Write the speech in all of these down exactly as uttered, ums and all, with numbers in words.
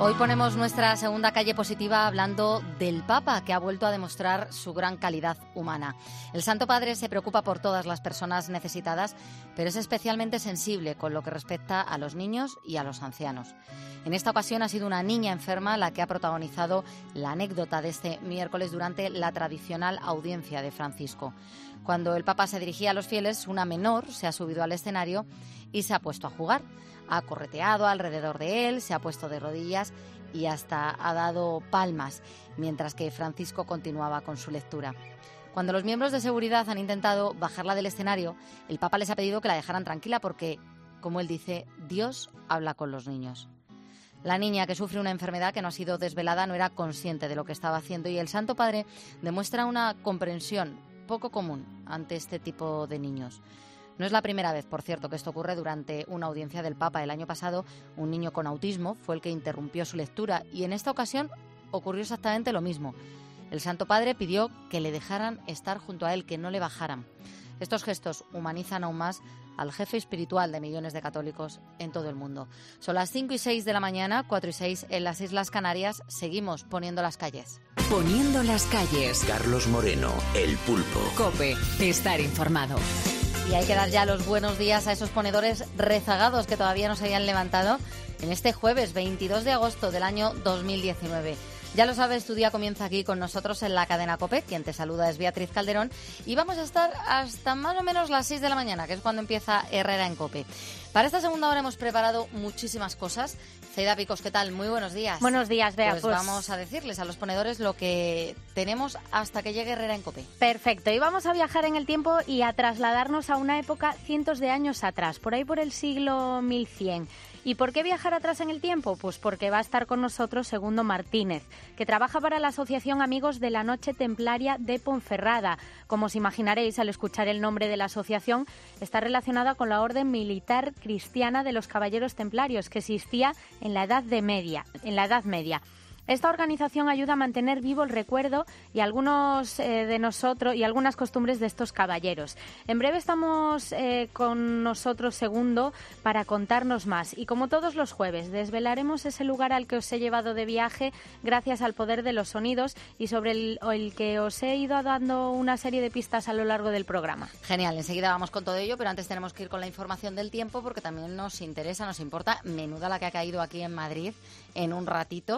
Hoy ponemos nuestra segunda calle positiva hablando del Papa, que ha vuelto a demostrar su gran calidad humana. El Santo Padre se preocupa por todas las personas necesitadas, pero es especialmente sensible con lo que respecta a los niños y a los ancianos. En esta ocasión ha sido una niña enferma la que ha protagonizado la anécdota de este miércoles durante la tradicional audiencia de Francisco. Cuando el Papa se dirigía a los fieles, una menor se ha subido al escenario y se ha puesto a jugar. Ha correteado alrededor de él, se ha puesto de rodillas y hasta ha dado palmas, mientras que Francisco continuaba con su lectura. Cuando los miembros de seguridad han intentado bajarla del escenario, el Papa les ha pedido que la dejaran tranquila porque, como él dice, Dios habla con los niños. La niña, que sufre una enfermedad que no ha sido desvelada, no era consciente de lo que estaba haciendo y el Santo Padre demuestra una comprensión poco común ante este tipo de niños. No es la primera vez, por cierto, que esto ocurre durante una audiencia del Papa. El año pasado, un niño con autismo fue el que interrumpió su lectura y en esta ocasión ocurrió exactamente lo mismo. El Santo Padre pidió que le dejaran estar junto a él, que no le bajaran. Estos gestos humanizan aún más al jefe espiritual de millones de católicos en todo el mundo. Son las cinco y seis de la mañana, cuatro y seis en las Islas Canarias. Seguimos poniendo las calles. Poniendo las calles. Carlos Moreno, El Pulpo. COPE, estar informado. Y hay que dar ya los buenos días a esos ponedores rezagados que todavía no se habían levantado en este jueves veintidós de agosto del año dos mil diecinueve. Ya lo sabes, tu día comienza aquí con nosotros en la cadena COPE. Quien te saluda es Beatriz Calderón y vamos a estar hasta más o menos las seis de la mañana, que es cuando empieza Herrera en COPE. Para esta segunda hora hemos preparado muchísimas cosas. Zaida Picos, ¿qué tal? Muy buenos días. Buenos días, Bea. Pues, pues vamos a decirles a los ponedores lo que tenemos hasta que llegue Herrera en COPE. Perfecto, y vamos a viajar en el tiempo y a trasladarnos a una época cientos de años atrás, por ahí por el siglo mil cien. ¿Y por qué viajar atrás en el tiempo? Pues porque va a estar con nosotros Segundo Martínez, que trabaja para la Asociación Amigos de la Noche Templaria de Ponferrada. Como os imaginaréis, al escuchar el nombre de la asociación, está relacionada con la Orden Militar Cristiana de los Caballeros Templarios, que existía en la Edad de Media, en la Edad Media. Esta organización ayuda a mantener vivo el recuerdo y algunos eh, de nosotros y algunas costumbres de estos caballeros. En breve estamos eh, con nosotros Segundo para contarnos más y como todos los jueves desvelaremos ese lugar al que os he llevado de viaje gracias al poder de los sonidos y sobre el, el que os he ido dando una serie de pistas a lo largo del programa. Genial, enseguida vamos con todo ello, pero antes tenemos que ir con la información del tiempo porque también nos interesa, nos importa, menuda la que ha caído aquí en Madrid en un ratito.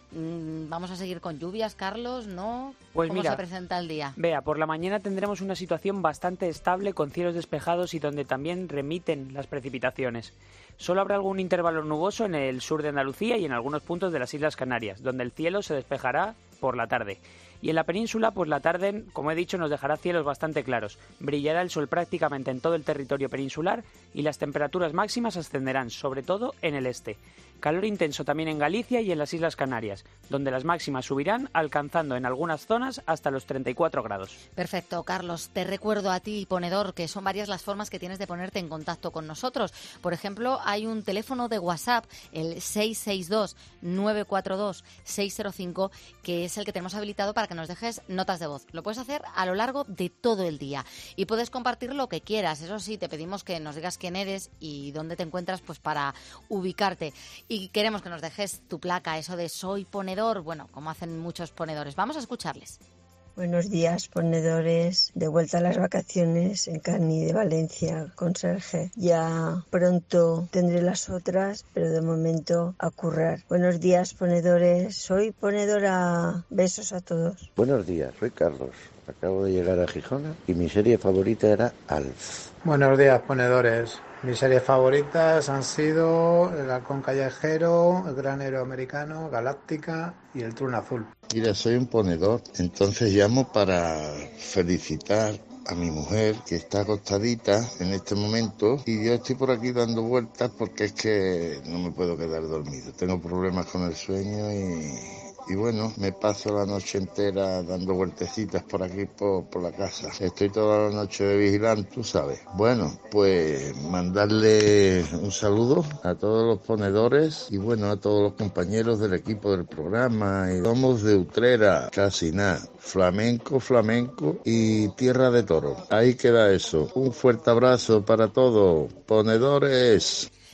Vamos a seguir con lluvias, Carlos, ¿no? Pues ¿Cómo mira, se presenta el día? Vea, por la mañana tendremos una situación bastante estable con cielos despejados y donde también remiten las precipitaciones. Solo habrá algún intervalo nuboso en el sur de Andalucía y en algunos puntos de las Islas Canarias, donde el cielo se despejará por la tarde. Y en la península, pues la tarde, como he dicho, nos dejará cielos bastante claros. Brillará el sol prácticamente en todo el territorio peninsular y las temperaturas máximas ascenderán, sobre todo en el este. Calor intenso también en Galicia y en las Islas Canarias, donde las máximas subirán, alcanzando en algunas zonas hasta los treinta y cuatro grados. Perfecto, Carlos. Te recuerdo a ti, ponedor, que son varias las formas que tienes de ponerte en contacto con nosotros. Por ejemplo, hay un teléfono de WhatsApp, el seis seis dos, nueve cuatro dos, seis cero cinco, que es el que tenemos habilitado para que nos dejes notas de voz. Lo puedes hacer a lo largo de todo el día y puedes compartir lo que quieras. Eso sí, te pedimos que nos digas quién eres y dónde te encuentras, pues para ubicarte. Y queremos que nos dejes tu placa, eso de soy ponedor, bueno, como hacen muchos ponedores. Vamos a escucharles. Buenos días, ponedores. De vuelta a las vacaciones en Cani de Valencia con Sergio. Ya pronto tendré las otras, pero de momento a currar. Buenos días, ponedores. Soy ponedora. Besos a todos. Buenos días, soy Carlos. Acabo de llegar a Gijona y mi serie favorita era Alf. Buenos días, ponedores. Mis series favoritas han sido El halcón callejero, El gran héroe americano, Galáctica y El Trun azul. Mira, soy un ponedor, entonces llamo para felicitar a mi mujer que está acostadita en este momento y yo estoy por aquí dando vueltas porque es que no me puedo quedar dormido. Tengo problemas con el sueño y... Y bueno, me paso la noche entera dando vueltecitas por aquí, por, por la casa. Estoy toda la noche de vigilante, tú sabes. Bueno, pues mandarle un saludo a todos los ponedores y bueno, a todos los compañeros del equipo del programa. Y somos de Utrera, casi nada. Flamenco, flamenco y tierra de toro. Ahí queda eso. Un fuerte abrazo para todos, ponedores.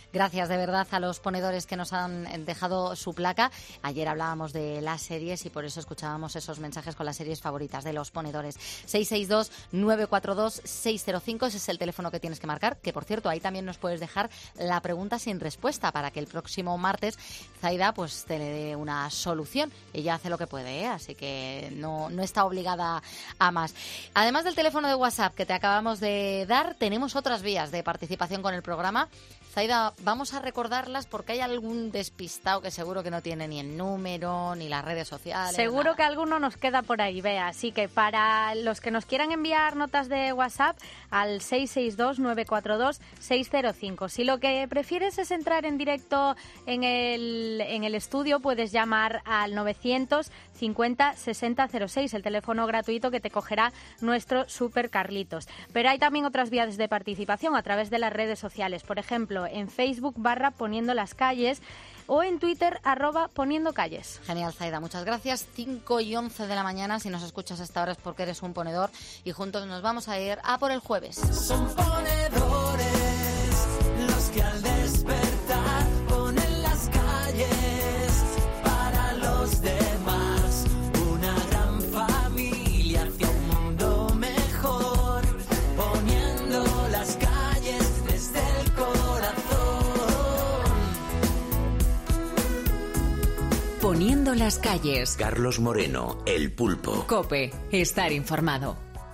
Gracias de verdad a los ponedores que nos han dejado su placa. Ayer hablábamos de las series y por eso escuchábamos esos mensajes con las series favoritas de los ponedores. seis seis dos, nueve cuatro dos, seis cero cinco, ese es el teléfono que tienes que marcar, que por cierto, ahí también nos puedes dejar la pregunta sin respuesta para que el próximo martes Zaida pues te le dé una solución. Ella hace lo que puede, ¿eh? Así que no, no está obligada a más. Además del teléfono de WhatsApp que te acabamos de dar, tenemos otras vías de participación con el programa. Zaida, vamos a recordarlas porque hay algún despistado que seguro que no tiene ni el número, ni las redes sociales. Seguro nada. que alguno nos queda por ahí, Bea. Así que para los que nos quieran enviar notas de WhatsApp al seis seis dos, nueve cuatro dos, seis cero cinco. Si lo que prefieres es entrar en directo en el, en el estudio, puedes llamar al novecientos cincuenta sesenta cero seis, el teléfono gratuito que te cogerá nuestro Super Carlitos. Pero hay también otras vías de participación a través de las redes sociales. Por ejemplo, en Facebook barra Poniendo las Calles o en Twitter arroba Poniendo Calles. Genial, Zaida, muchas gracias. cinco y once de la mañana, si nos escuchas hasta ahora es porque eres un ponedor y juntos nos vamos a ir a por el jueves. Son ponedores los que al despertar ponen las calles para los demás. Una gran familia hacia un mundo mejor, poniendo las calles desde el corazón. Poniendo las calles. Carlos Moreno, el pulpo. COPE, estar informado.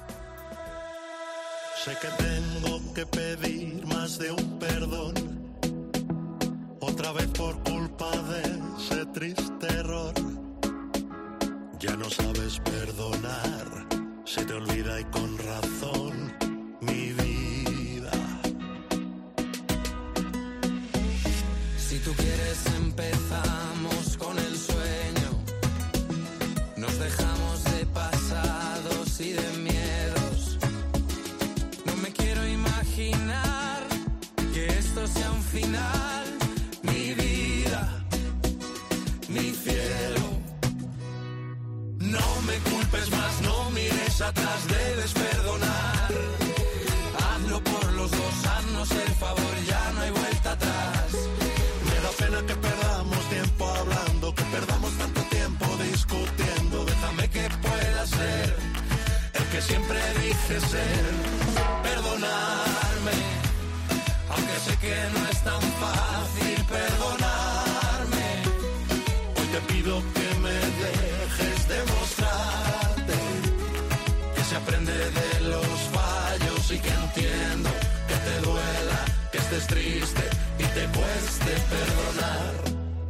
Sé que tengo que pedir más de un perdón, otra vez por culpa de ese triste error. Ya no sabes perdonar, se te olvida y con razón, mi vida. Si tú quieres empezamos con el sueño, nos dejamos de pasados y de miedos. No me quiero imaginar que esto sea un final, mi vida, mi cielo. No me culpes más, no mires atrás, debes perdonar. Hazlo por los dos, haznos el favor, ya no hay vuelta atrás. Me da pena que perdamos tiempo hablando, que perdamos tanto tiempo discutiendo. Déjame que pueda ser el que siempre dije ser. Perdonarme, aunque sé que no es tan fácil perdonarme. Hoy te pido que me dejes demostrarte que se aprende de los fallos y que entiendo que te duela, que estés triste y te cueste perdonar.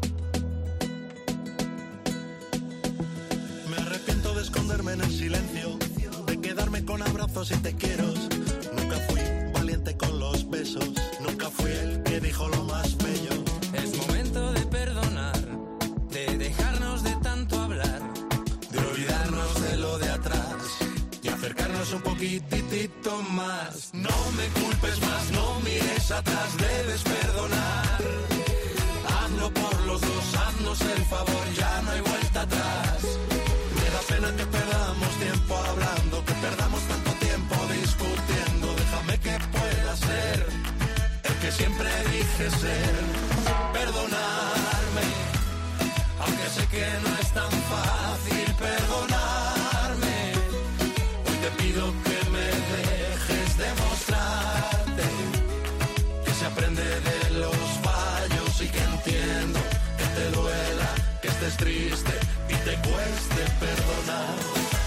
Me arrepiento de esconderme en el silencio, de quedarme con abrazos y te quiero. Nunca fui valiente con los besos, nunca fui el que dijo lo más bello. Es momento de perdonar, de dejarnos de tanto hablar, de olvidarnos de lo de atrás y acercarnos un poquitito más. No me culpes más, no mires atrás, debes perdonar. Hazlo por los dos, haznos el favor, ya no hay vuelta atrás. Me da pena que perdamos tiempo hablando, que perdamos tanto tiempo discutiendo. Déjame que pueda ser el que siempre dije ser. Perdonarme, aunque sé que no es tan fácil perdonarme. Hoy te pido que me dejes demostrarte que se aprende de los fallos y que entiendo que te duela, que estés triste y te cueste perdonar.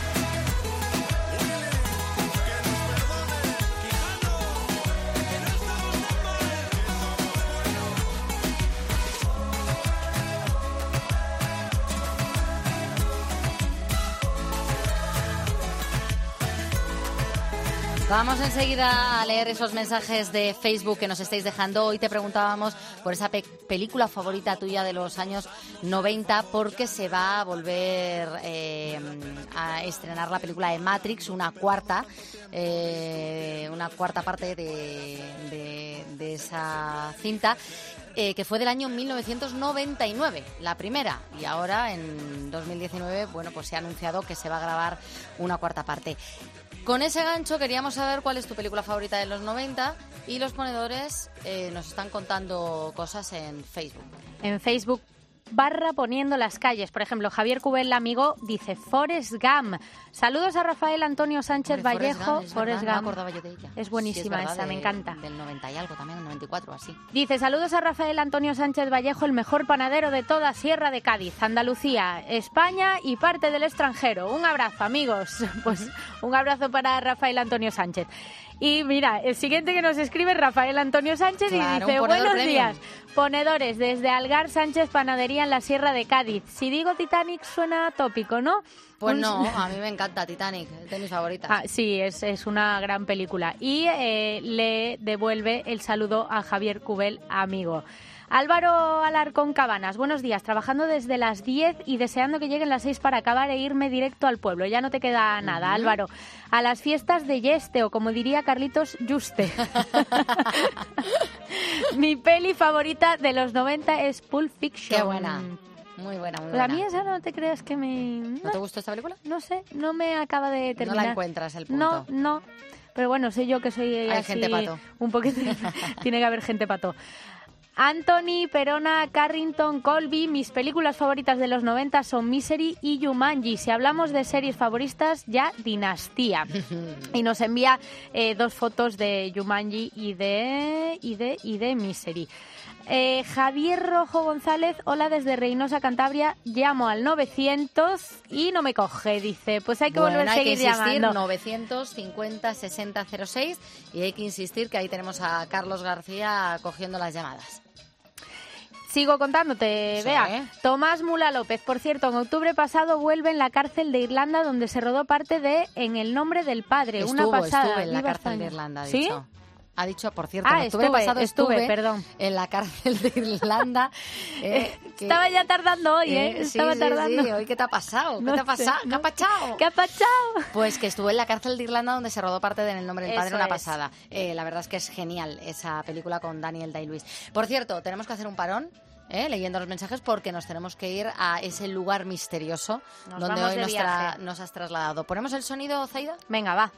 Vamos enseguida a leer esos mensajes de Facebook que nos estáis dejando. Hoy te preguntábamos por esa pe- película favorita tuya de los años noventa, porque se va a volver eh, a estrenar la película de Matrix, una cuarta, eh, una cuarta parte de, de, de esa cinta. Eh, que fue del año mil novecientos noventa y nueve, la primera, y ahora en dos mil diecinueve, bueno, pues se ha anunciado que se va a grabar una cuarta parte. Con ese gancho queríamos saber cuál es tu película favorita de los noventa y los ponedores eh, nos están contando cosas en Facebook. En Facebook barra Poniendo las calles. Por ejemplo, Javier Cubel, amigo, dice Forrest Gump. Saludos a Rafael Antonio Sánchez Hombre, Vallejo. Forrest Gump, no me acordaba yo de ella. Es buenísima sí, es verdad, esa, de, me encanta. Del noventa y algo también, noventa y cuatro, así. Dice, saludos a Rafael Antonio Sánchez Vallejo, el mejor panadero de toda Sierra de Cádiz, Andalucía, España y parte del extranjero. Un abrazo, amigos. Pues un abrazo para Rafael Antonio Sánchez. Y mira, el siguiente que nos escribe es Rafael Antonio Sánchez claro, y dice, buenos premium. días, ponedores, desde Algar Sánchez Panadería en la Sierra de Cádiz. Si digo Titanic suena tópico, ¿no? Pues Un... no, a mí me encanta Titanic, es de mis favoritas. Ah, sí, es, es una gran película. Y eh, le devuelve el saludo a Javier Cubel, amigo. Álvaro Alarcón Cabanas, buenos días, trabajando desde las diez y deseando que lleguen las seis para acabar e irme directo al pueblo. Ya no te queda nada, uh-huh. Álvaro. A las fiestas de Yeste, o como diría Carlitos, Juste. Mi peli favorita de los noventa es Pulp Fiction. Qué buena. Muy buena, muy pues buena. A mí esa no te creas que me... ¿No te gustó esta película? No sé, no me acaba de terminar. No la encuentras, el punto. No, no. Pero bueno, sé yo que soy Hay así... gente pato. Un poquito... Tiene que haber gente pato. Anthony, Perona, Carrington, Colby, mis películas favoritas de los noventa son Misery y Jumanji. Si hablamos de series favoritas, ya Dinastía. Y nos envía eh, dos fotos de Jumanji y de, y de, y de Misery. Eh, Javier Rojo González, hola desde Reynosa, Cantabria, llamo al novecientos y no me coge, dice, pues hay que bueno, volver a hay seguir que insistir, llamando. novecientos cincuenta sesenta cero seis y hay que insistir que ahí tenemos a Carlos García cogiendo las llamadas. Sigo contándote, Sí. vea. Tomás Mula López, por cierto, en octubre pasado vuelve en la cárcel de Irlanda donde se rodó parte de En el nombre del padre, Estuvo, una pasada. estuve en la Viva cárcel España. de Irlanda, ha ¿Sí? dicho. Ha dicho, por cierto, Ah, en octubre estuve, pasado estuve, estuve perdón. en la cárcel de Irlanda. Eh, que, Estaba ya tardando hoy, ¿eh? eh, sí, Estaba sí, tardando. sí. Hoy, ¿qué te ha pasado? ¿Qué No te ha sé, pasado? ¿Qué no ha pasado? ¿Qué ha pasado? Pues que estuvo en la cárcel de Irlanda donde se rodó parte de En el nombre del padre, Eso una es. pasada. Eh, la verdad es que es genial esa película con Daniel Day-Lewis. Por cierto, tenemos que hacer un parón. ¿Eh? Leyendo los mensajes porque nos tenemos que ir a ese lugar misterioso Nos donde vamos hoy de nos, tra- viaje. nos has trasladado. ¿Ponemos el sonido, Zaida? Venga, va.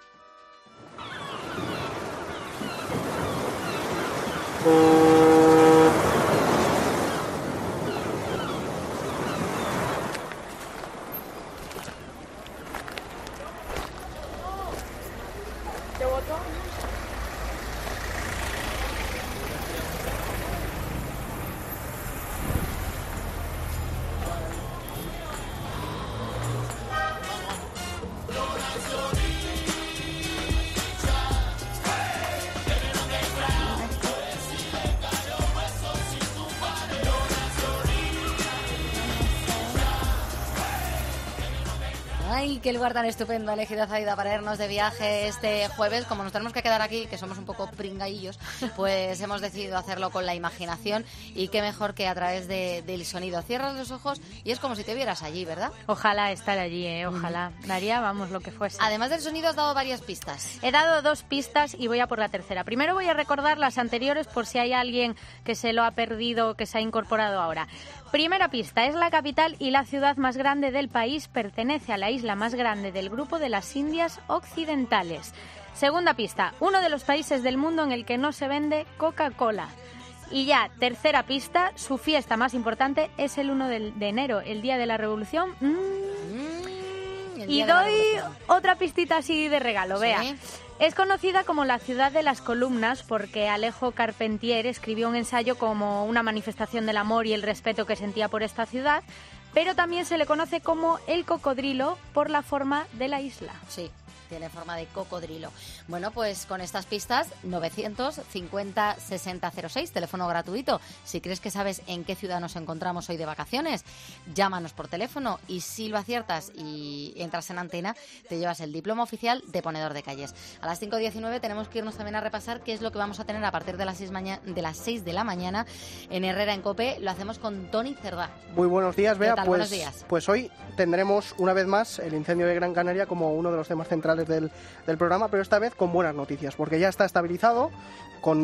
Ay, qué lugar tan estupendo ha elegido Zaida para irnos de viaje este jueves. Como nos tenemos que quedar aquí, que somos un poco pringaillos, pues hemos decidido hacerlo con la imaginación y qué mejor que a través de, del sonido. Cierras los ojos y es como si te vieras allí, ¿verdad? Ojalá estar allí, ¿eh? Ojalá. Daría, vamos, lo que fuese. Además del sonido has dado varias pistas. He dado dos pistas y voy a por la tercera. Primero voy a recordar las anteriores por si hay alguien que se lo ha perdido, que se ha incorporado ahora. Primera pista, es la capital y la ciudad más grande del país, pertenece a la isla más grande del grupo de las Indias Occidentales. Segunda pista, uno de los países del mundo en el que no se vende Coca-Cola. Y ya, tercera pista, su fiesta más importante es el uno de enero, el Día de la Revolución. Mm. Mm, el Y día de la doy Revolución. otra pistita así de regalo, vea. Sí. Es conocida como la ciudad de las columnas porque Alejo Carpentier escribió un ensayo como una manifestación del amor y el respeto que sentía por esta ciudad, pero también se le conoce como el cocodrilo por la forma de la isla. Sí, tiene forma de cocodrilo. Bueno, pues con estas pistas, novecientos cincuenta sesenta cero seis, teléfono gratuito. Si crees que sabes en qué ciudad nos encontramos hoy de vacaciones, llámanos por teléfono y si lo aciertas y entras en antena, te llevas el diploma oficial de ponedor de calles. A las cinco diecinueve tenemos que irnos también a repasar qué es lo que vamos a tener a partir de las seis, maña- de, las seis de la mañana en Herrera en Cope. Lo hacemos con Tony Cerdá. Muy buenos días, Bea. ¿Qué tal? Pues, Buenos días. pues hoy tendremos una vez más el incendio de Gran Canaria como uno de los temas centrales del, del programa, pero esta vez con buenas noticias, porque ya está estabilizado con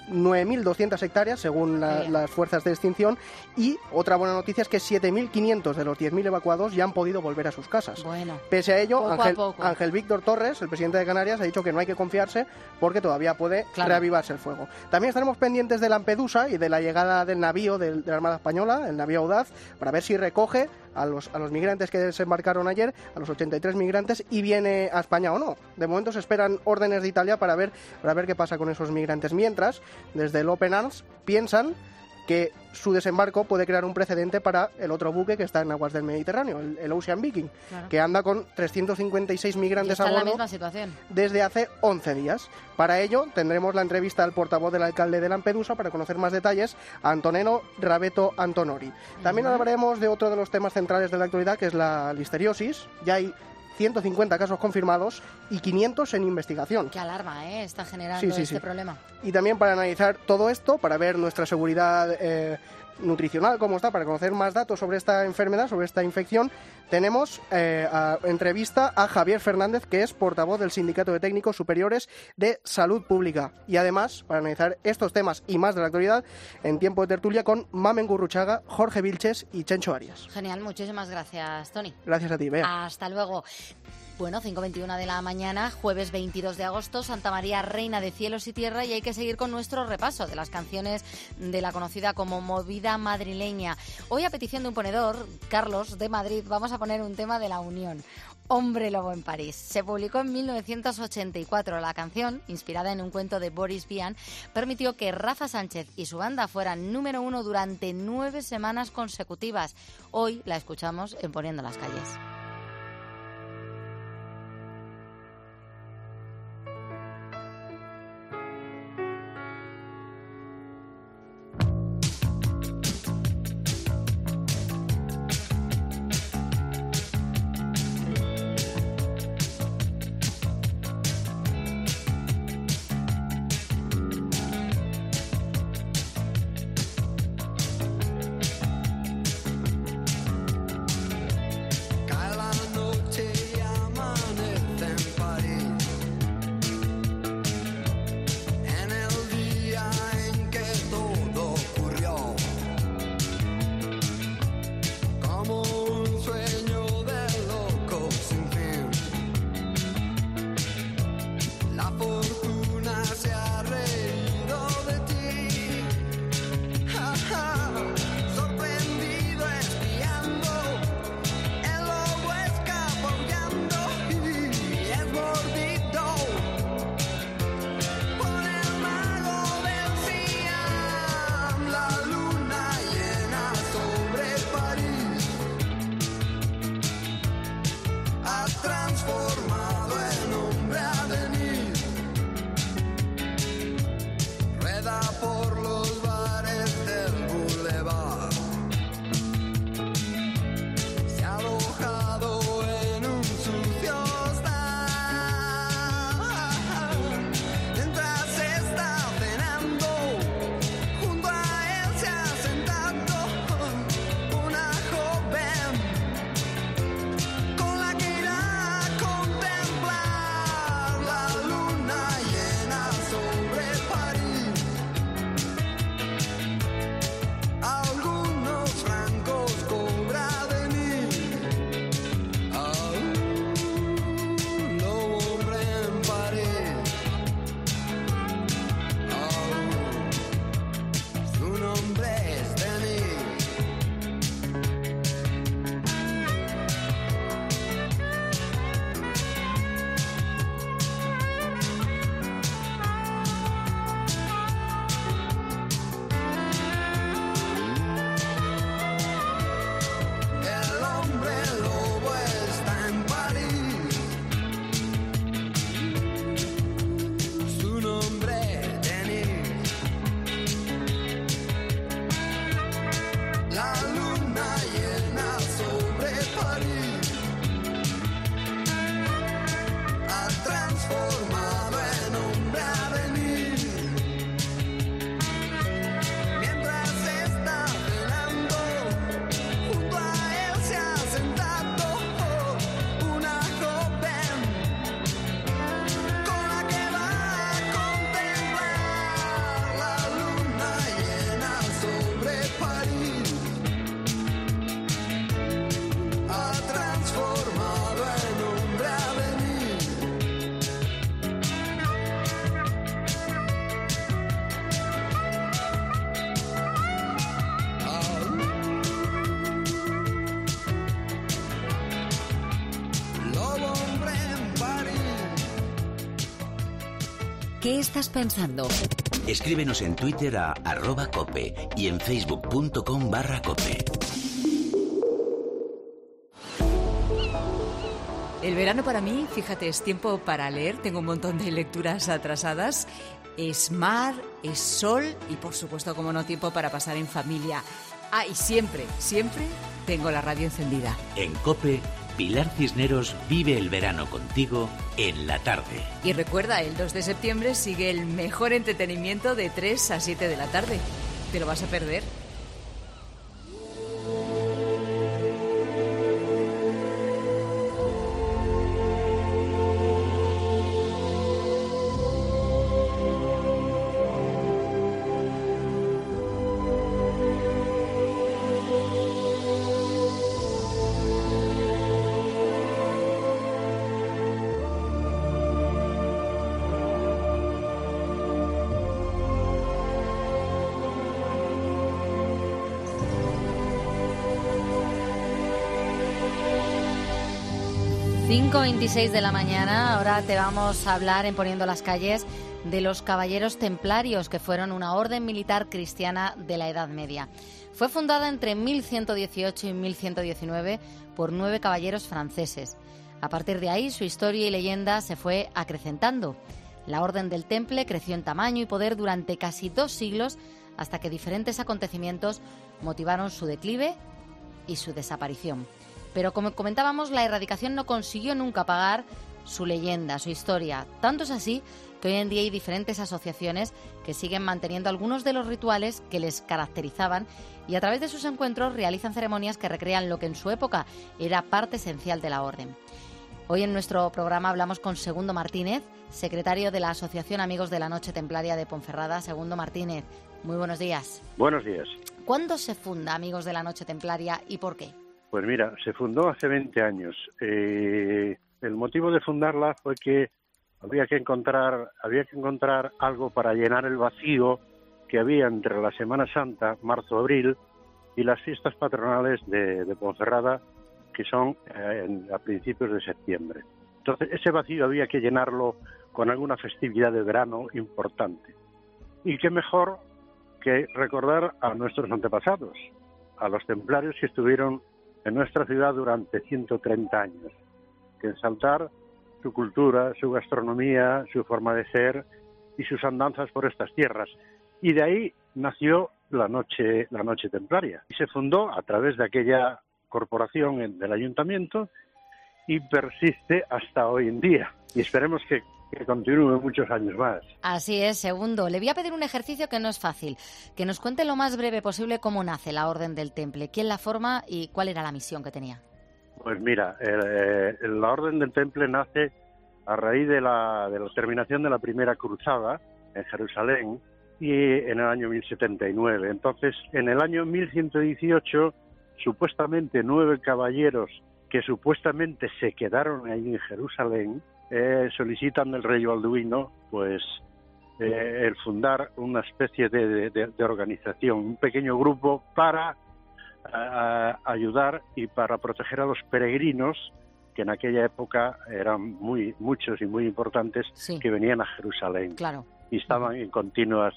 nueve mil doscientas hectáreas, según la, las fuerzas de extinción, y otra buena noticia es que siete mil quinientos de los diez mil evacuados ya han podido volver a sus casas. Bueno, Pese a ello, poco Ángel, a poco. Ángel Víctor Torres, el presidente de Canarias, ha dicho que no hay que confiarse porque todavía puede Claro. reavivarse el fuego. También estaremos pendientes de Lampedusa y de la llegada del navío de, de la Armada Española, el navío Audaz, para ver si recoge a los, a los migrantes que desembarcaron ayer, a los ochenta y tres migrantes, y viene a España o no. De momento se esperan órdenes de Italia para ver, para ver qué pasa con esos migrantes. Mientras, desde el Open Arms piensan que su desembarco puede crear un precedente para el otro buque que está en aguas del Mediterráneo, el, el Ocean Viking, Claro. que anda con trescientos cincuenta y seis Y migrantes está a en la bordo misma situación. desde hace once días. Para ello tendremos la entrevista al portavoz del alcalde de Lampedusa para conocer más detalles, a Antoneno Rabeto Antonori. También Ujú. hablaremos de otro de los temas centrales de la actualidad, que es la listeriosis. Ya hay ciento cincuenta casos confirmados y quinientos en investigación. Qué alarma, ¿eh? Está generando Sí, sí, este sí. problema. Y también para analizar todo esto, para ver nuestra seguridad eh, nutricional, cómo está, para conocer más datos sobre esta enfermedad, sobre esta infección, tenemos eh, a, entrevista a Javier Fernández, que es portavoz del Sindicato de Técnicos Superiores de Salud Pública. Y además, para analizar estos temas y más de la actualidad, en tiempo de tertulia con Mamen Gurruchaga, Jorge Vilches y Chencho Arias. Genial, muchísimas gracias, Tony. Gracias a ti, Bea. Hasta luego. Bueno, cinco veintiuno de la mañana, jueves veintidós de agosto, Santa María, reina de cielos y tierra, y hay que seguir con nuestro repaso de las canciones de la conocida como movida madrileña. Hoy, a petición de un ponedor, Carlos, de Madrid, vamos a poner un tema de La Unión, Hombre Lobo en París. Se publicó en mil novecientos ochenta y cuatro. La canción, inspirada en un cuento de Boris Vian, permitió que Rafa Sánchez y su banda fueran número uno durante nueve semanas consecutivas. Hoy la escuchamos en Poniendo las Calles. Cae ¿Qué estás pensando? Escríbenos en Twitter a arroba cope y en facebook.com barra cope. El verano para mí, fíjate, es tiempo para leer. Tengo un montón de lecturas atrasadas. Es mar, es sol y, por supuesto, como no, tiempo para pasar en familia. Ah, y siempre, siempre tengo la radio encendida. En COPE, Pilar Cisneros vive el verano contigo en la tarde. Y recuerda, el dos de septiembre sigue el mejor entretenimiento de tres a siete de la tarde. ¿Te lo vas a perder? cinco veintiséis de la mañana, ahora te vamos a hablar en Poniendo las Calles de los Caballeros Templarios, que fueron una orden militar cristiana de la Edad Media. Fue fundada entre mil ciento dieciocho y mil ciento diecinueve por nueve caballeros franceses. A partir de ahí, su historia y leyenda se fue acrecentando. La Orden del Temple creció en tamaño y poder durante casi dos siglos, hasta que diferentes acontecimientos motivaron su declive y su desaparición. Pero como comentábamos, la erradicación no consiguió nunca apagar su leyenda, su historia. Tanto es así que hoy en día hay diferentes asociaciones que siguen manteniendo algunos de los rituales que les caracterizaban y a través de sus encuentros realizan ceremonias que recrean lo que en su época era parte esencial de la orden. Hoy en nuestro programa hablamos con Segundo Martínez, secretario de la Asociación Amigos de la Noche Templaria de Ponferrada. Segundo Martínez, muy buenos días. Buenos días. ¿Cuándo se funda Amigos de la Noche Templaria y por qué? Pues mira, se fundó hace veinte años. Eh, el motivo de fundarla fue que había que encontrar, había que encontrar algo para llenar el vacío que había entre la Semana Santa, marzo-abril, y las fiestas patronales de, de Ponferrada, que son eh, en, a principios de septiembre. Entonces, ese vacío había que llenarlo con alguna festividad de verano importante. Y qué mejor que recordar a nuestros antepasados, a los templarios que estuvieron en nuestra ciudad durante ciento treinta años, que ensaltar su cultura, su gastronomía, su forma de ser y sus andanzas por estas tierras. Y de ahí nació la noche, la noche templaria. Y se fundó a través de aquella corporación del ayuntamiento y persiste hasta hoy en día. Y esperemos que, que continúe muchos años más. Así es, Segundo. Le voy a pedir un ejercicio que no es fácil. Que nos cuente lo más breve posible cómo nace la Orden del Temple, quién la forma y cuál era la misión que tenía. Pues mira, eh, la Orden del Temple nace a raíz de la, de la terminación de la Primera Cruzada en Jerusalén y en el año mil setenta y nueve. Entonces, en el año mil ciento dieciocho, supuestamente nueve caballeros que supuestamente se quedaron ahí en Jerusalén, eh, solicitan del rey Balduino pues eh, el fundar una especie de, de, de organización, un pequeño grupo para a, ayudar y para proteger a los peregrinos que en aquella época eran muy muchos y muy importantes, sí, que venían a Jerusalén. Claro. Y estaban en continuas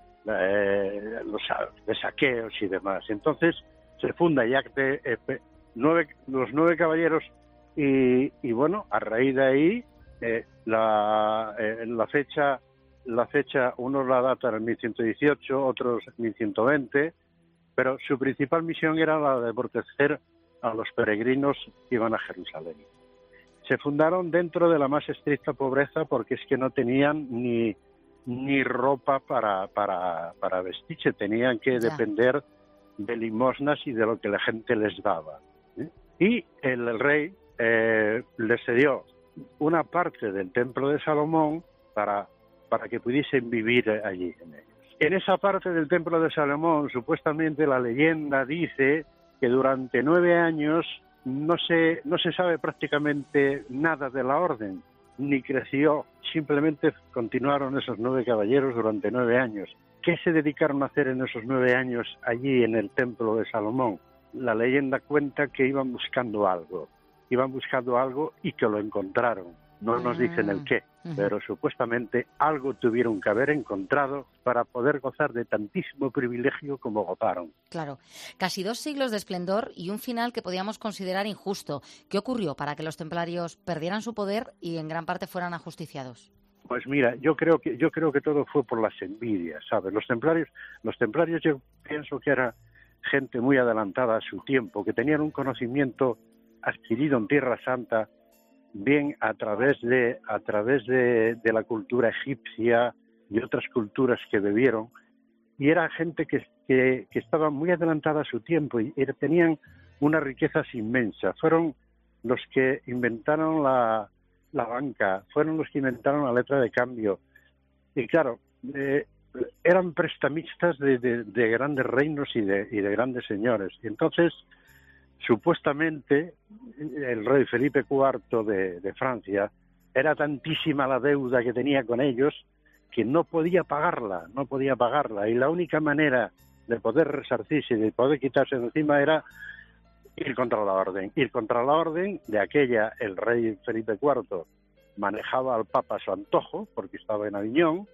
eh, los de saqueos y demás. Entonces se funda ya de, eh, nueve, los nueve caballeros y, y bueno, a raíz de ahí eh, la, eh, la fecha, la fecha unos la datan en mil ciento dieciocho, otros en mil ciento veinte, pero su principal misión era la de proteger a los peregrinos que iban a Jerusalén. Se fundaron dentro de la más estricta pobreza porque es que no tenían ni, ni ropa para, para, para vestirse, tenían que ya. depender de limosnas y de lo que la gente les daba. ¿eh? Y el, el rey eh, les cedió una parte del templo de Salomón para, para que pudiesen vivir allí en ellos. En esa parte del templo de Salomón, supuestamente la leyenda dice que durante nueve años no se, no se sabe prácticamente nada de la orden, ni creció, simplemente continuaron esos nueve caballeros durante nueve años. ¿Qué se dedicaron a hacer en esos nueve años allí en el templo de Salomón? La leyenda cuenta que iban buscando algo, iban buscando algo y que lo encontraron, no nos dicen el qué. Uh-huh. Pero supuestamente algo tuvieron que haber encontrado para poder gozar de tantísimo privilegio como gozaron. Claro. Casi dos siglos de esplendor y un final que podíamos considerar injusto. ¿Qué ocurrió para que los templarios perdieran su poder y en gran parte fueran ajusticiados? Pues mira, yo creo que yo creo que todo fue por las envidias, ¿sabes? Los templarios, los templarios yo pienso que era gente muy adelantada a su tiempo, que tenían un conocimiento adquirido en Tierra Santa, bien a través de a través de, de la cultura egipcia y otras culturas que bebieron, y era gente que, que, que estaba muy adelantada a su tiempo y era, tenían unas riquezas inmensas. Fueron los que inventaron la, la banca, fueron los que inventaron la letra de cambio, y claro, eh, eran prestamistas de, de, de grandes reinos y de, y de grandes señores. Y entonces, supuestamente, el rey Felipe cuarto de, de Francia, era tantísima la deuda que tenía con ellos que no podía pagarla, no podía pagarla. Y la única manera de poder resarcirse y de poder quitarse de encima era ir contra la orden. Ir contra la orden de aquella, el rey Felipe cuarto manejaba al Papa a su antojo, porque estaba en Aviñón,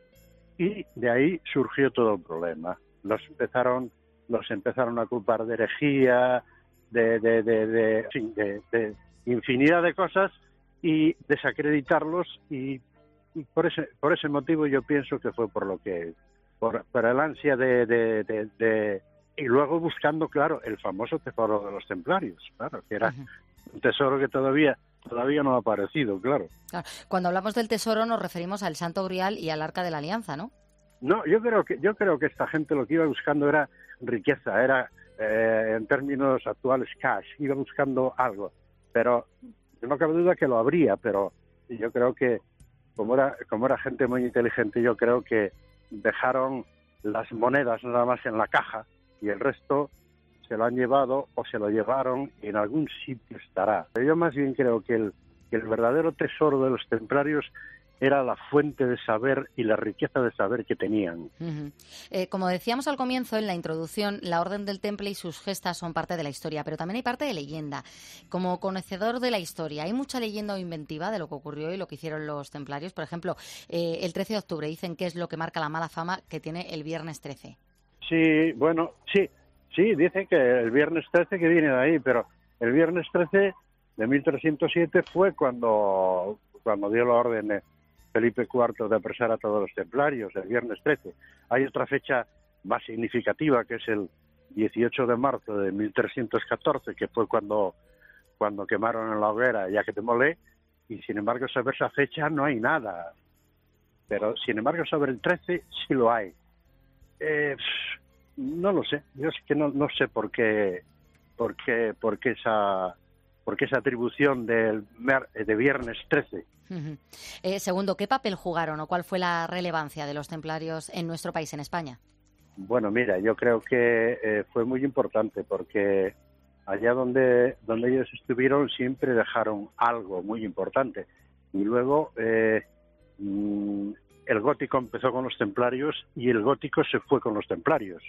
y de ahí surgió todo el problema. Los empezaron, los empezaron a culpar de herejía, de, de, de, de, de, de infinidad de cosas, y desacreditarlos, y, y por ese por ese motivo yo pienso que fue por lo que por, por el ansia de, de, de, de y luego buscando, claro, el famoso tesoro de los templarios, claro, que era uh-huh. un tesoro que todavía todavía no ha aparecido, claro. claro. Cuando hablamos del tesoro nos referimos al Santo Grial y al Arca de la Alianza, ¿no? No, yo creo que yo creo que esta gente lo que iba buscando era riqueza, era eh, en términos actuales cash, iba buscando algo, pero no cabe duda que lo habría, pero yo creo que como era como era gente muy inteligente, yo creo que dejaron las monedas nada más en la caja y el resto se lo han llevado o se lo llevaron y en algún sitio estará. Pero yo más bien creo que el, que el verdadero tesoro de los templarios era la fuente de saber y la riqueza de saber que tenían. Uh-huh. Eh, como decíamos al comienzo, en la introducción, la Orden del Temple y sus gestas son parte de la historia, pero también hay parte de leyenda. Como conocedor de la historia, ¿hay mucha leyenda o inventiva de lo que ocurrió y lo que hicieron los templarios? Por ejemplo, eh, el trece de octubre dicen que es lo que marca la mala fama que tiene el viernes trece. Sí, bueno, sí, sí, dicen que el viernes trece que viene de ahí, pero el viernes trece de mil trescientos siete fue cuando, cuando dio la orden de Felipe cuarto de apresar a todos los templarios, el viernes trece. Hay otra fecha más significativa que es el dieciocho de marzo de mil trescientos catorce, que fue cuando, cuando quemaron en la hoguera Jacques de Molay, y sin embargo sobre esa fecha no hay nada. Pero sin embargo sobre el trece sí lo hay. Eh, no lo sé, yo es que no, no sé por qué, por qué, por qué esa, por qué esa atribución del de viernes trece. Uh-huh. Eh, segundo, ¿qué papel jugaron o cuál fue la relevancia de los templarios en nuestro país, en España? Bueno, mira, yo creo que eh, fue muy importante porque allá donde, donde ellos estuvieron siempre dejaron algo muy importante. Y luego eh, mm, el gótico empezó con los templarios y el gótico se fue con los templarios.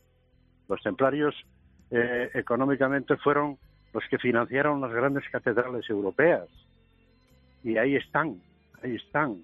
Los templarios eh, económicamente fueron los que financiaron las grandes catedrales europeas. Y ahí están, ahí están.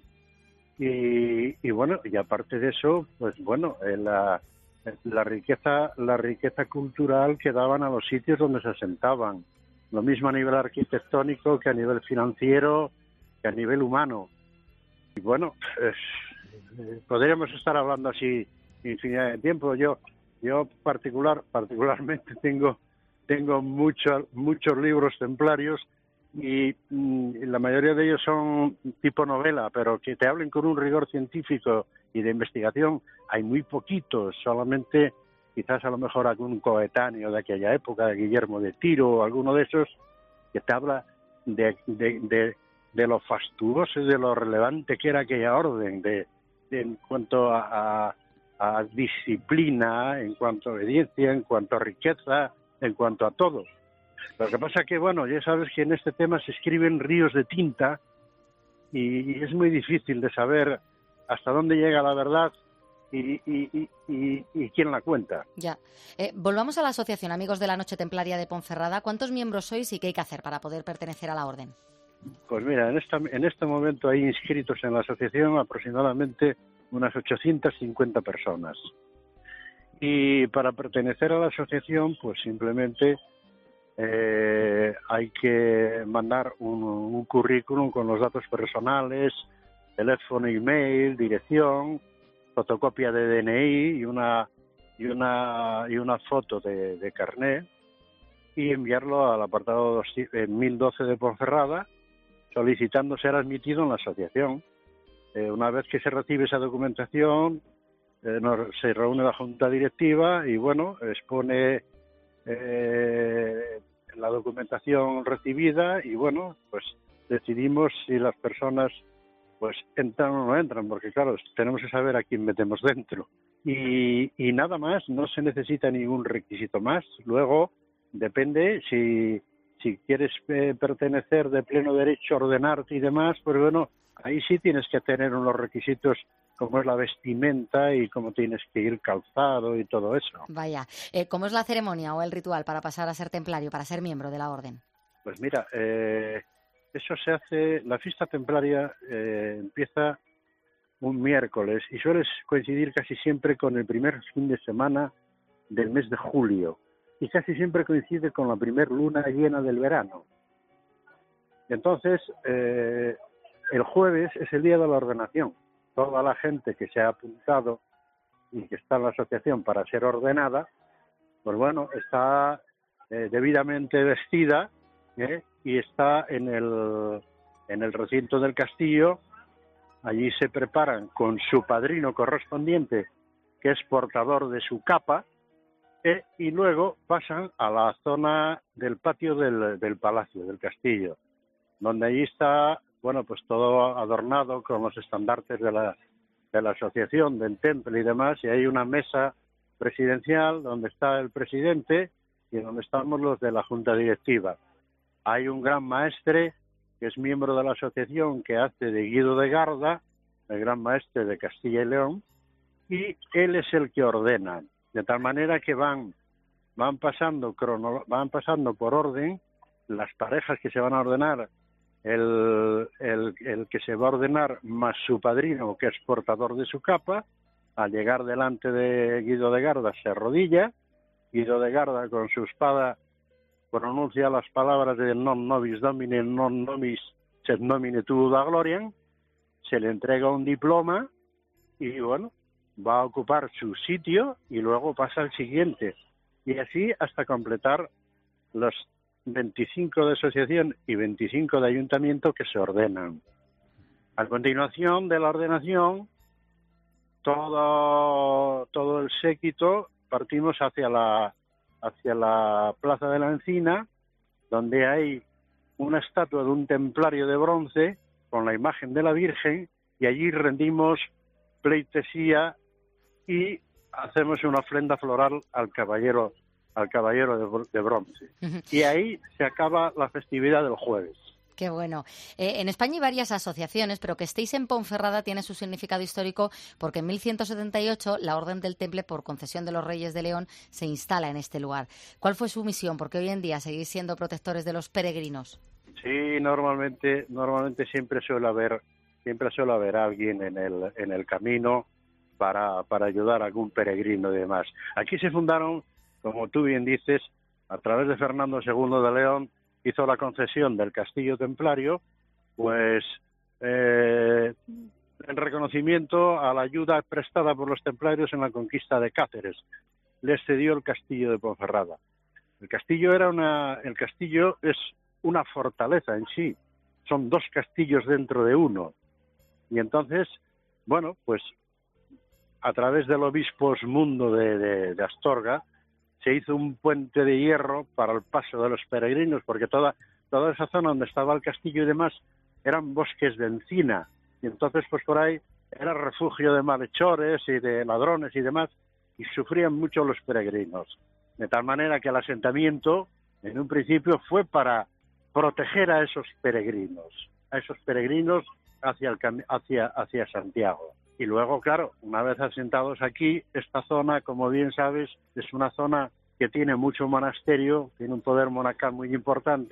Y, y bueno, y aparte de eso, pues bueno, eh, la, la riqueza la riqueza cultural que daban a los sitios donde se asentaban. Lo mismo a nivel arquitectónico que a nivel financiero, que a nivel humano. Y bueno, pues, eh, podríamos estar hablando así infinidad de tiempo. Yo yo particular particularmente tengo tengo muchos muchos libros templarios y mm, la mayoría de ellos son tipo novela, pero que te hablen con un rigor científico y de investigación hay muy poquitos, solamente quizás a lo mejor algún coetáneo de aquella época, de Guillermo de Tiro o alguno de esos, que te habla de, de, de, de lo fastuoso y de lo relevante que era aquella orden, de, de en cuanto a, a, a disciplina, en cuanto a obediencia, en cuanto a riqueza, en cuanto a todo. Lo que pasa que, bueno, ya sabes que en este tema se escriben ríos de tinta y, y es muy difícil de saber hasta dónde llega la verdad y, y, y, y, y quién la cuenta. Ya. Eh, volvamos a la Asociación Amigos de la Noche Templaria de Ponferrada. ¿Cuántos miembros sois y qué hay que hacer para poder pertenecer a la orden? Pues mira, en, esta, en este momento hay inscritos en la asociación aproximadamente unas ochocientas cincuenta personas. Y para pertenecer a la asociación, pues simplemente eh, hay que mandar un, un currículum con los datos personales, teléfono, email, dirección, fotocopia de D N I y una y una y una foto de, de carné, y enviarlo al apartado mil doce de Ponferrada, solicitando ser admitido en la asociación. Eh, una vez que se recibe esa documentación, eh, nos, se reúne la junta directiva y bueno, expone eh, la documentación recibida y bueno, pues decidimos si las personas pues entran o no entran, porque claro, tenemos que saber a quién metemos dentro. Y, y nada más, no se necesita ningún requisito más. Luego, depende si, si quieres eh, pertenecer de pleno derecho, ordenarte y demás, pues bueno, ahí sí tienes que tener unos requisitos como es la vestimenta y cómo tienes que ir calzado y todo eso. Vaya, eh, ¿cómo es la ceremonia o el ritual para pasar a ser templario, para ser miembro de la orden? Pues mira, eh, eso se hace, la fiesta templaria eh, empieza un miércoles y suele coincidir casi siempre con el primer fin de semana del mes de julio y casi siempre coincide con la primer luna llena del verano. Entonces, eh, el jueves es el día de la ordenación. Toda la gente que se ha apuntado y que está en la asociación para ser ordenada, pues bueno, está eh, debidamente vestida ¿eh? y está en el, en el recinto del castillo. Allí se preparan con su padrino correspondiente, que es portador de su capa, eh, y luego pasan a la zona del patio del, del palacio, del castillo, donde allí está, bueno, pues todo adornado con los estandartes de la, de la asociación, del temple y demás, y hay una mesa presidencial donde está el presidente y donde estamos los de la junta directiva. Hay un gran maestre que es miembro de la asociación, que hace de Guido de Garda, el gran maestre de Castilla y León, y él es el que ordena, de tal manera que van van pasando crono, van pasando por orden las parejas que se van a ordenar, el, el, el que se va a ordenar más su padrino, que es portador de su capa. Al llegar delante de Guido de Garda se arrodilla, Guido de Garda con su espada pronuncia las palabras de non nobis domine, non nobis sed nomine tuo da gloriam, se le entrega un diploma y bueno, va a ocupar su sitio y luego pasa al siguiente. Y así hasta completar los veinticinco de asociación y veinticinco de ayuntamiento que se ordenan. A continuación de la ordenación, todo, todo el séquito partimos hacia la hacia la Plaza de la Encina, donde hay una estatua de un templario de bronce con la imagen de la Virgen, y allí rendimos pleitesía y hacemos una ofrenda floral al caballero al caballero de, de bronce. Uh-huh. Y ahí se acaba la festividad del jueves. Qué bueno. Eh, en España hay varias asociaciones, pero que estéis en Ponferrada tiene su significado histórico porque en mil ciento setenta y ocho la Orden del Temple, por concesión de los Reyes de León, se instala en este lugar. ¿Cuál fue su misión? Porque hoy en día seguís siendo protectores de los peregrinos. Sí, normalmente normalmente siempre suele haber siempre suele haber alguien en el en el camino para para ayudar a algún peregrino y demás. Aquí se fundaron, como tú bien dices, a través de Fernando segundo de León, hizo la concesión del castillo templario, pues eh, en reconocimiento a la ayuda prestada por los templarios en la conquista de Cáceres. Les cedió el castillo de Ponferrada. El castillo era una, el castillo es una fortaleza en sí. Son dos castillos dentro de uno. Y entonces, bueno, pues a través del obispo Osmundo de, de, de Astorga, se hizo un puente de hierro para el paso de los peregrinos, porque toda toda esa zona donde estaba el castillo y demás eran bosques de encina, y entonces pues por ahí era refugio de malhechores y de ladrones y demás, y sufrían mucho los peregrinos, de tal manera que el asentamiento en un principio fue para proteger a esos peregrinos, a esos peregrinos hacia el hacia hacia Santiago. Y luego, claro, una vez asentados aquí, esta zona, como bien sabes, es una zona que tiene mucho monasterio, tiene un poder monacal muy importante,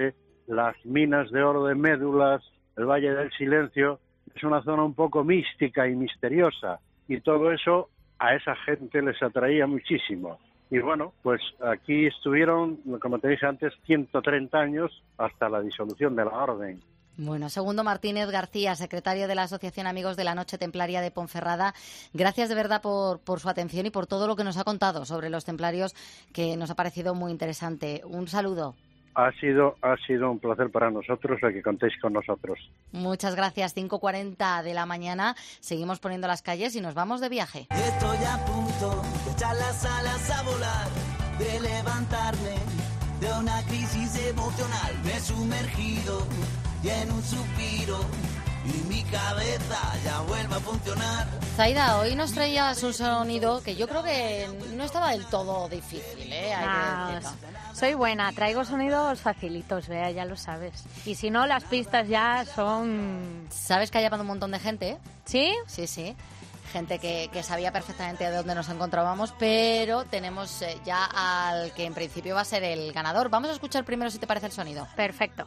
las minas de oro de Médulas, el Valle del Silencio. Es una zona un poco mística y misteriosa, y todo eso a esa gente les atraía muchísimo. Y bueno, pues aquí estuvieron, como te dije antes, ciento treinta años hasta la disolución de la orden. Bueno, Segundo Martínez García, secretario de la Asociación Amigos de la Noche Templaria de Ponferrada, gracias de verdad por, por su atención y por todo lo que nos ha contado sobre los templarios, que nos ha parecido muy interesante. Un saludo. Ha sido, ha sido un placer para nosotros el que contéis con nosotros. Muchas gracias. cinco cuarenta de la mañana. Seguimos poniendo las calles y nos vamos de viaje. Estoy a punto de echar las alas a volar, de levantarme de una crisis emocional. Me he sumergido y en un suspiro y mi cabeza ya vuelve a funcionar. Zaida, hoy nos traías un sonido que yo creo que no estaba del todo difícil, ¿eh? Hay que decirlo. Soy buena, traigo sonidos facilitos, vea, ya lo sabes. Y si no, las pistas ya son... ¿Sabes que ha llamado un montón de gente? ¿Sí? Sí, sí. Gente que, que sabía perfectamente de dónde nos encontrábamos, pero tenemos eh, ya al que en principio va a ser el ganador. Vamos a escuchar primero si te parece el sonido. Perfecto.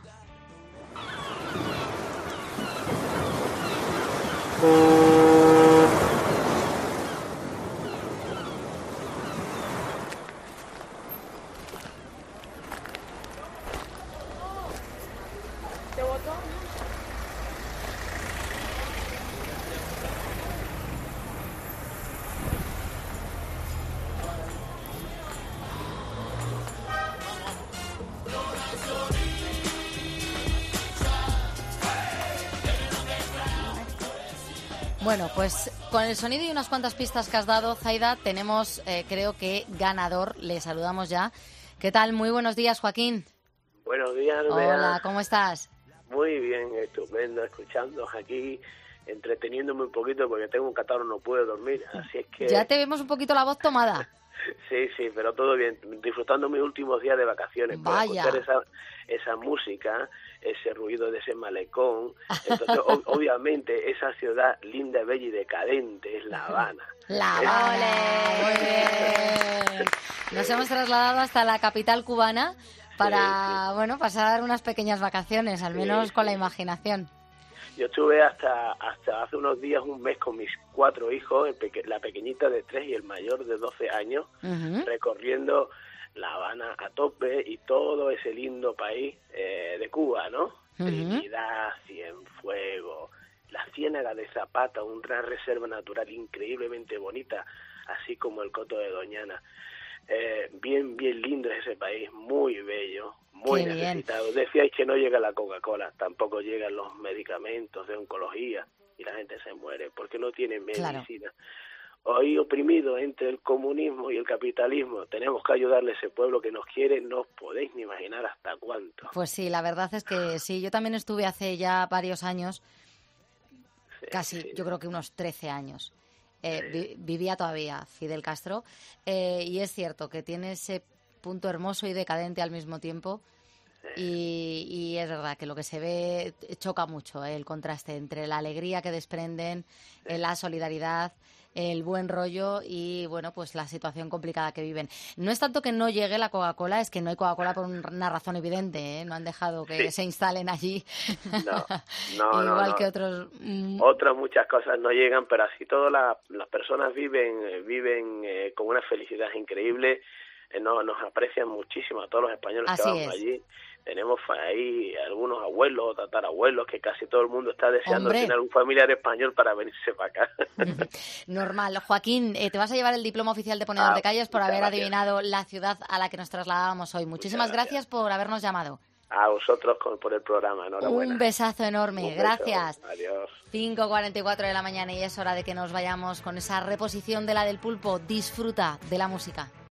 Bueno, pues con el sonido y unas cuantas pistas que has dado, Zaida, tenemos, eh, creo que, ganador. Le saludamos ya. ¿Qué tal? Muy buenos días, Joaquín. Buenos días, Albea. Hola, ¿cómo estás? Muy bien, estupendo, escuchándoos aquí, entreteniéndome un poquito porque tengo un catarro, no puedo dormir, así es que... Ya te vemos un poquito la voz tomada. Sí, sí, pero todo bien, disfrutando mis últimos días de vacaciones. Vaya. Por escuchar esa, esa música, ese ruido de ese malecón. Entonces, o- obviamente, esa ciudad linda, bella y decadente es La Habana. La Habana. Muy bien. Nos hemos trasladado hasta la capital cubana para, bueno, pasar unas pequeñas vacaciones, al menos Sí, con sí. la imaginación. Yo estuve hasta hasta hace unos días, un mes, con mis cuatro hijos, el peque- la pequeñita de tres y el mayor de doce años, Ujú. recorriendo La Habana a tope y todo ese lindo país eh, de Cuba, ¿no? Ujú. Trinidad, Cienfuegos, la Ciénaga de Zapata, una reserva natural increíblemente bonita, así como el Coto de Doñana. Eh, bien, bien lindo es ese país, muy bello, muy Qué bien. necesitado. Decíais que no llega la Coca-Cola, tampoco llegan los medicamentos de oncología y la gente se muere porque no tienen Claro. medicina. Hoy oprimido entre el comunismo y el capitalismo, tenemos que ayudarle a ese pueblo que nos quiere, no os podéis ni imaginar hasta cuánto. Pues sí, la verdad es que sí. Yo también estuve hace ya varios años, Sí, casi, sí. yo creo que unos trece años. Eh, vi- vivía todavía Fidel Castro, eh, y es cierto que tiene ese punto hermoso y decadente al mismo tiempo. Y, y es verdad que lo que se ve choca mucho, eh, el contraste entre la alegría que desprenden, eh, la solidaridad, el buen rollo y, bueno, pues la situación complicada que viven. No es tanto que no llegue la Coca-Cola, es que no hay Coca-Cola por una razón evidente, ¿eh? No han dejado que Sí. se instalen allí. No, no, no, Igual no. que otros... mm, Otras muchas cosas no llegan, pero así todas la- las personas viven eh, viven eh, con una felicidad increíble. Eh, no, nos aprecian muchísimo a todos los españoles Así que vamos es. allí. Tenemos fa- ahí algunos abuelos o tatarabuelos que casi todo el mundo está deseando Hombre. tener un familiar español para venirse para acá. Normal. Joaquín, eh, te vas a llevar el diploma oficial de ponedor Ah, de calles por muchas haber gracias. adivinado la ciudad a la que nos trasladábamos hoy. Muchísimas gracias. por habernos llamado. A vosotros con, por el programa. Enhorabuena. Un besazo enorme. Un beso. Gracias. Adiós. cinco cuarenta y cuatro de la mañana y es hora de que nos vayamos con esa reposición de la del pulpo. Disfruta de la música.